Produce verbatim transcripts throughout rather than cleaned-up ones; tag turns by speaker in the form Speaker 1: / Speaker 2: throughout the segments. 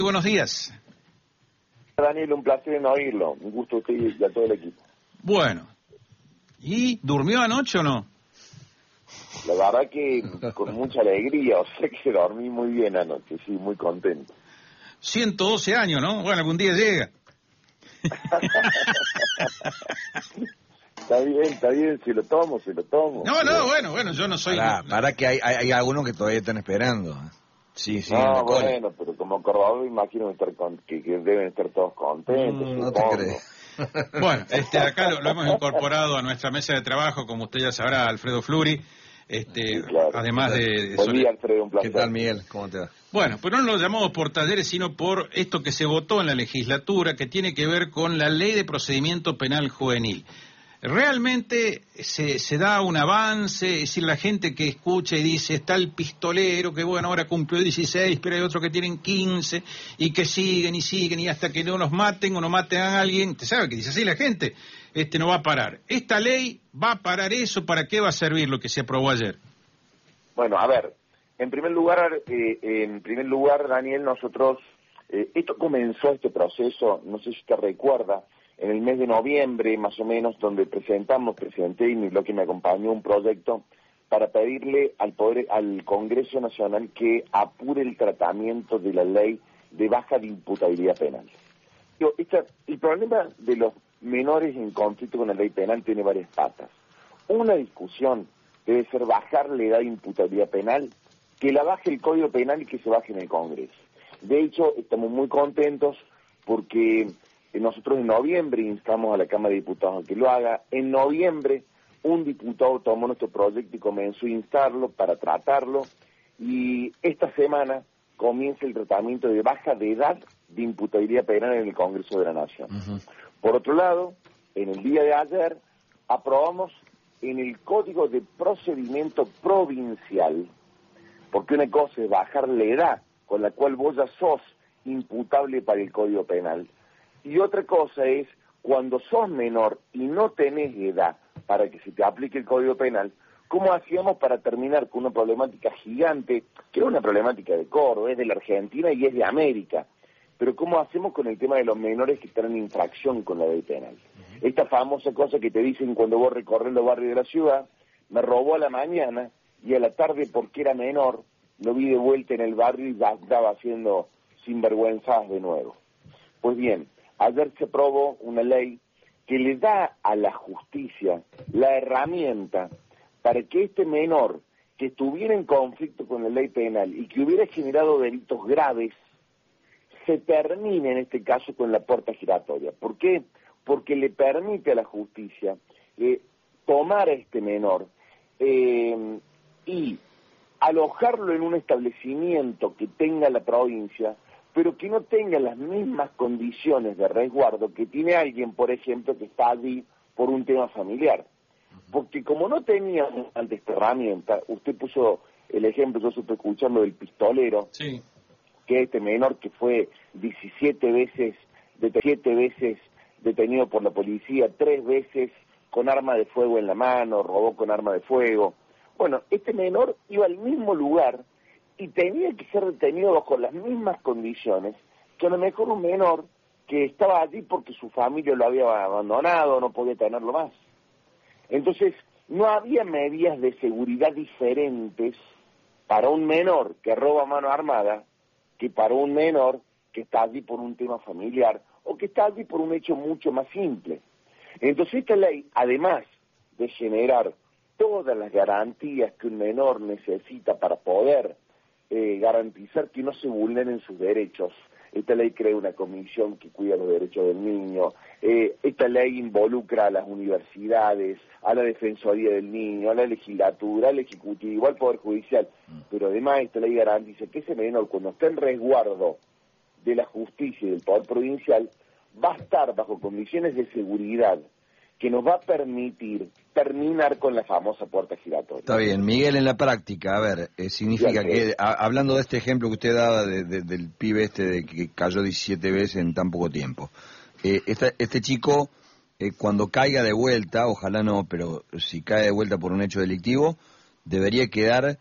Speaker 1: Buenos días.
Speaker 2: Daniel, un placer en oírlo. Un gusto a usted y a todo el equipo.
Speaker 1: Bueno, ¿y durmió anoche o no?
Speaker 2: La verdad que con mucha alegría, o sea que dormí muy bien anoche, sí, muy contento.
Speaker 1: ciento doce años, ¿no? Bueno, algún día llega.
Speaker 2: Está bien, está bien, si lo tomo, si lo tomo.
Speaker 1: No, no, bueno, bueno, yo no soy...
Speaker 3: Para,
Speaker 1: no,
Speaker 3: para que hay, hay, hay algunos que todavía están esperando. Sí, sí, en
Speaker 2: No,
Speaker 3: la cola.
Speaker 2: bueno, pero como Córdoba imagino estar con, que, que deben estar todos contentos,
Speaker 3: Mm, no te
Speaker 2: supongo.
Speaker 3: crees.
Speaker 1: Bueno, este, acá lo, lo hemos incorporado a nuestra mesa de trabajo, como usted ya sabrá, Alfredo Fluri, este,
Speaker 2: Sí, claro.
Speaker 1: además de... de
Speaker 2: Buen
Speaker 1: sobre-
Speaker 2: día, Alfredo, un
Speaker 3: ¿Qué
Speaker 2: placer.
Speaker 3: tal, Miguel? ¿Cómo te va?
Speaker 1: Bueno, pero no lo llamamos por talleres, sino por esto que se votó en la legislatura, que tiene que ver con la Ley de Procedimiento Penal Juvenil. Realmente se, se da un avance, es decir, la gente que escucha y dice, está el pistolero, que bueno, ahora cumplió dieciséis, pero hay otros que tienen quince, y que siguen y siguen, y hasta que no nos maten o no maten a alguien, te sabe que dice así la gente, este no va a parar. Esta ley va a parar eso, ¿para qué va a servir lo que se aprobó ayer?
Speaker 2: Bueno, a ver, en primer lugar, eh, en primer lugar, Daniel, nosotros, eh, esto comenzó este proceso, no sé si te recuerda, en el mes de noviembre, más o menos, donde presentamos, presenté y lo que me acompañó un proyecto para pedirle al poder, al Congreso Nacional que apure el tratamiento de la ley de baja de imputabilidad penal. Yo, esta, el problema de los menores en conflicto con la ley penal tiene varias patas. Una discusión debe ser bajar la edad de imputabilidad penal, que la baje el Código Penal y que se baje en el Congreso. De hecho, estamos muy contentos porque nosotros en noviembre instamos a la Cámara de Diputados a que lo haga. En noviembre un diputado tomó nuestro proyecto y comenzó a instarlo para tratarlo, y esta semana comienza el tratamiento de baja de edad de imputabilidad penal en el Congreso de la Nación. Uh-huh. Por otro lado, en el día de ayer aprobamos en el Código de Procedimiento Provincial, porque una cosa es bajar la edad con la cual vos ya sos imputable para el Código Penal, y otra cosa es cuando sos menor y no tenés edad para que se te aplique el Código Penal, ¿cómo hacíamos para terminar con una problemática gigante, que es una problemática de Córdoba, es de la Argentina y es de América? Pero ¿cómo hacemos con el tema de los menores que están en infracción con la ley penal? Uh-huh. Esta famosa cosa que te dicen cuando vos recorres los barrios de la ciudad, me robó a la mañana y a la tarde, porque era menor, lo vi de vuelta en el barrio y ya estaba haciendo sinvergüenzas de nuevo. Pues bien, ayer se aprobó una ley que le da a la justicia la herramienta para que este menor que estuviera en conflicto con la ley penal y que hubiera generado delitos graves, se termine en este caso con la puerta giratoria. ¿Por qué? Porque le permite a la justicia eh, tomar a este menor eh, y alojarlo en un establecimiento que tenga la provincia, pero que no tenga las mismas condiciones de resguardo que tiene alguien, por ejemplo, que está allí por un tema familiar. Porque como no teníamos ante esta herramienta, usted puso el ejemplo, yo supe escuchando del pistolero,
Speaker 1: sí,
Speaker 2: que es este menor que fue diecisiete veces, diecisiete veces detenido por la policía, tres veces con arma de fuego en la mano, robó con arma de fuego. Bueno, este menor iba al mismo lugar y tenía que ser detenido bajo las mismas condiciones que a lo mejor un menor que estaba allí porque su familia lo había abandonado, no podía tenerlo más. Entonces, no había medidas de seguridad diferentes para un menor que roba a mano armada que para un menor que está allí por un tema familiar o que está allí por un hecho mucho más simple. Entonces, esta ley, además de generar todas las garantías que un menor necesita para poder Eh, garantizar que no se vulneren sus derechos. Esta ley crea una comisión que cuida los derechos del niño, eh, esta ley involucra a las universidades, a la Defensoría del Niño, a la legislatura, al Ejecutivo, al Poder Judicial, pero además esta ley garantiza que ese menor, cuando esté en resguardo de la justicia y del Poder Provincial, va a estar bajo condiciones de seguridad que nos va a permitir terminar con la famosa puerta giratoria.
Speaker 3: Está bien, Miguel, en la práctica, a ver, eh, significa que, a, hablando de este ejemplo que usted daba de, de, del pibe este de que cayó diecisiete veces en tan poco tiempo, eh, esta, este chico, eh, cuando caiga de vuelta, ojalá no, pero si cae de vuelta por un hecho delictivo, debería quedar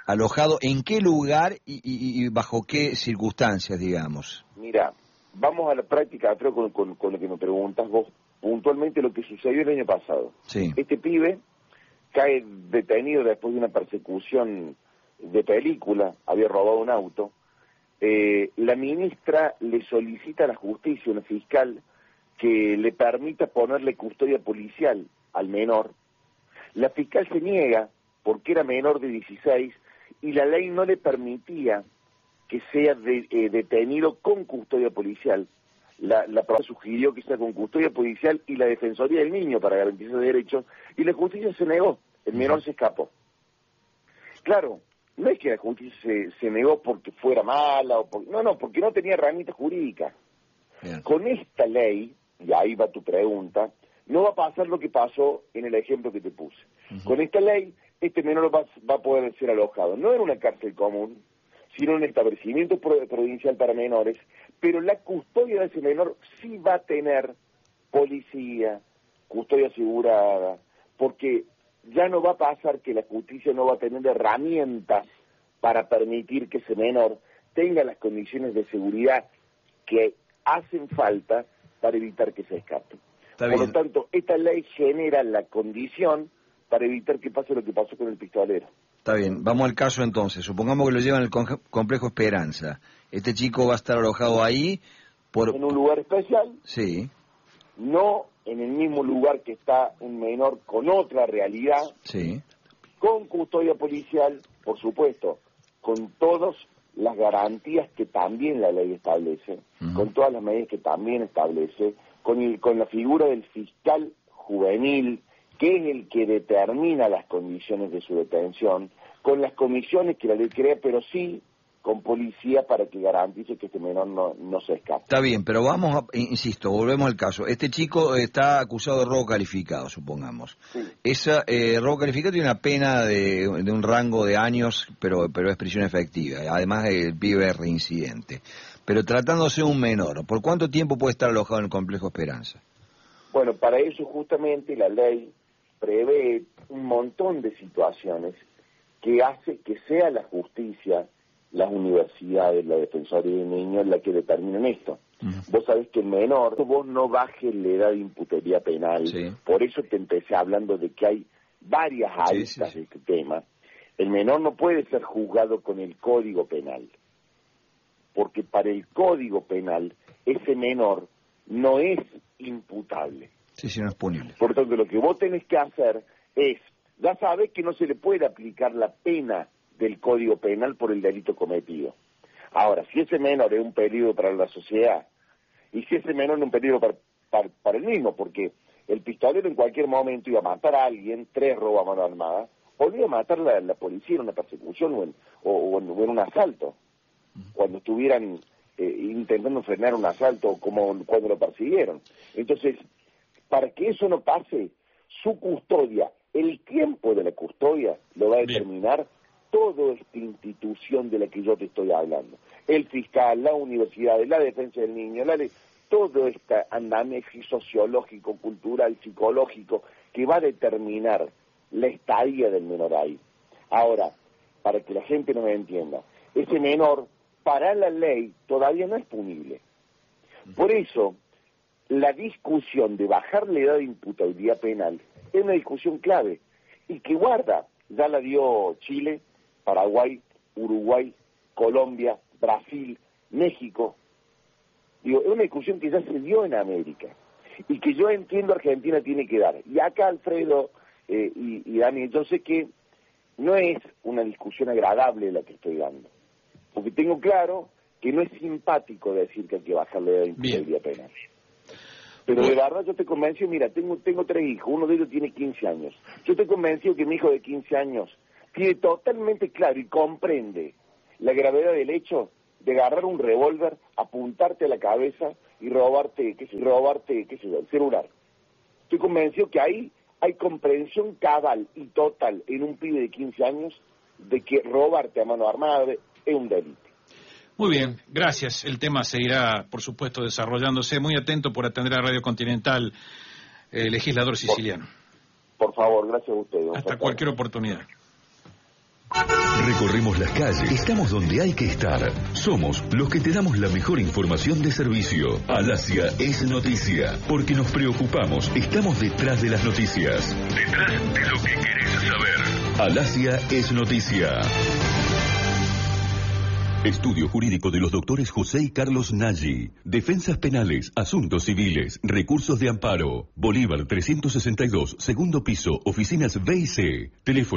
Speaker 3: alojado en qué lugar y, y, y bajo qué circunstancias, digamos.
Speaker 2: Mira, vamos a la práctica, creo, con, con, con lo que me preguntas vos, puntualmente lo que sucedió el año pasado.
Speaker 3: Sí.
Speaker 2: Este pibe cae detenido después de una persecución de película, había robado un auto. Eh, la ministra le solicita a la justicia, una fiscal, que le permita ponerle custodia policial al menor. La fiscal se niega porque era menor de dieciséis y la ley no le permitía que sea de, eh, detenido con custodia policial. La, la profe sugirió que sea con custodia policial y la Defensoría del Niño para garantizar derechos, y la justicia se negó, el menor se escapó. Claro, no es que la justicia se, se negó porque fuera mala, o por, no, no, porque no tenía herramientas jurídicas. Bien. Con esta ley, y ahí va tu pregunta, no va a pasar lo que pasó en el ejemplo que te puse. Uh-huh. Con esta ley, este menor va, va a poder ser alojado, no en una cárcel común, sino en un establecimiento provincial para menores, pero la custodia de ese menor sí va a tener policía, custodia asegurada, porque ya no va a pasar que la justicia no va a tener herramientas para permitir que ese menor tenga las condiciones de seguridad que hacen falta para evitar que se escape. Por lo tanto, esta ley genera la condición para evitar que pase lo que pasó con el pistolero.
Speaker 3: Está bien, vamos al caso entonces. Supongamos que lo llevan al complejo Esperanza. Este chico va a estar alojado ahí por...
Speaker 2: En un lugar especial.
Speaker 3: Sí.
Speaker 2: No en el mismo lugar que está un menor con otra realidad.
Speaker 3: Sí.
Speaker 2: Con custodia policial, por supuesto, con todas las garantías que también la ley establece, uh-huh. con todas las medidas que también establece, con, el, con la figura del fiscal juvenil, que es el que determina las condiciones de su detención, con las comisiones que la ley crea, pero sí con policía para que garantice que este menor no, no se escape.
Speaker 3: Está bien, pero vamos, a, insisto, volvemos al caso. Este chico está acusado de robo calificado, supongamos. Sí. Esa eh, robo calificado tiene una pena de, de un rango de años, pero, pero es prisión efectiva. Además, el pibe es reincidente. Pero tratándose de un menor, ¿por cuánto tiempo puede estar alojado en el complejo Esperanza?
Speaker 2: Bueno, para eso justamente la ley prevé un montón de situaciones que hace que sea la justicia, las universidades, la Defensoría del Niño la que determinen esto. Uh-huh. Vos sabés que el menor, vos no bajes la edad de imputabilidad penal, sí. Por eso te empecé hablando de que hay varias aristas sí, sí, sí. de este tema. El menor no puede ser juzgado con el Código Penal, porque para el Código Penal ese menor no es imputable.
Speaker 3: Sí, sí, no es punible.
Speaker 2: Por tanto, lo que vos tenés que hacer es, ya sabés que no se le puede aplicar la pena del Código Penal por el delito cometido. Ahora, si ese menor es un peligro para la sociedad, y si ese menor es un peligro para, para, para el mismo, porque el pistolero en cualquier momento iba a matar a alguien, tres robos a mano armada, o iba a matar a la, la policía en una persecución o en, o, o en, o en un asalto, cuando estuvieran eh, intentando frenar un asalto, como cuando lo persiguieron. Entonces, para que eso no pase, su custodia, el tiempo de la custodia lo va a determinar Bien. Toda esta institución de la que yo te estoy hablando. El fiscal, la universidad, la defensa del niño, la ley, todo este andamiaje sociológico, cultural, psicológico, que va a determinar la estadía del menor ahí. Ahora, para que la gente no me entienda, ese menor, para la ley, todavía no es punible. Por eso, la discusión de bajar la edad de imputabilidad penal es una discusión clave y que guarda, ya la dio Chile, Paraguay, Uruguay, Colombia, Brasil, México. Digo, es una discusión que ya se dio en América y que yo entiendo Argentina tiene que dar. Y acá, Alfredo eh, y, y Dani, yo sé que no es una discusión agradable la que estoy dando, porque tengo claro que no es simpático decir que hay que bajar la edad de imputabilidad penal. Pero de verdad yo te convencio, mira, tengo tengo tres hijos, uno de ellos tiene quince años. Yo te convencio que mi hijo de quince años tiene totalmente claro y comprende la gravedad del hecho de agarrar un revólver, apuntarte a la cabeza y robarte, qué sé, robarte, qué sé yo, el celular. Estoy convencido que ahí hay comprensión cabal y total en un pibe de quince años de que robarte a mano armada es un delito.
Speaker 1: Muy bien, gracias. El tema seguirá, por supuesto, desarrollándose. Muy atento por atender a Radio Continental, eh, legislador siciliano.
Speaker 2: Por, por favor, gracias a ustedes.
Speaker 1: Hasta cualquier oportunidad.
Speaker 4: Recorremos las calles, estamos donde hay que estar. Somos los que te damos la mejor información de servicio. Alasia es noticia, porque nos preocupamos, estamos detrás de las noticias. Detrás de lo que querés saber. Alasia es noticia. Estudio jurídico de los doctores José y Carlos Nagy. Defensas penales, asuntos civiles, recursos de amparo. Bolívar trescientos sesenta y dos, segundo piso, oficinas B y C. Teléfono